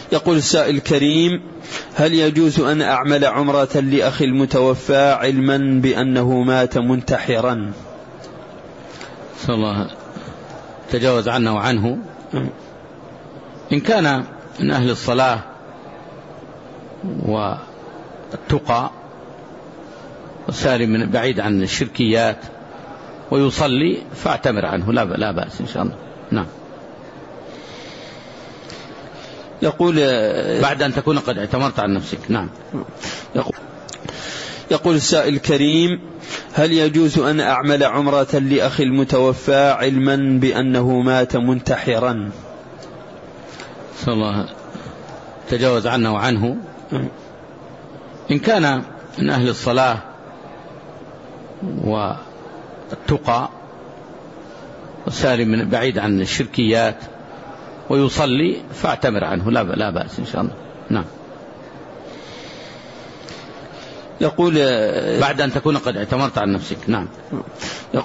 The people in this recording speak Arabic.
يقول السائل الكريم: هل يجوز أن أعمل عمرة لأخي المتوفى علما بأنه مات منتحرا؟ صلى الله تجاوز عنا وعنه. إن كان من أهل الصلاة والتقى وسالم من بعيد عن الشركيات ويصلي فاعتمر عنه، لا بأس إن شاء الله. نعم. يقول بعد أن تكون قد اعتمرت عن نفسك. نعم. يقول السائل الكريم: هل يجوز أن أعمل عمرة لأخي المتوفى علما بأنه مات منتحرا؟ صلى الله تجاوز عنا وعنه. إن كان من أهل الصلاة والتقى وسالم من بعيد عن الشركيات ويصلي فاعتمر عنه، لا بأس إن شاء الله. نعم. يقول بعد أن تكون قد اعتمرت عن نفسك. نعم.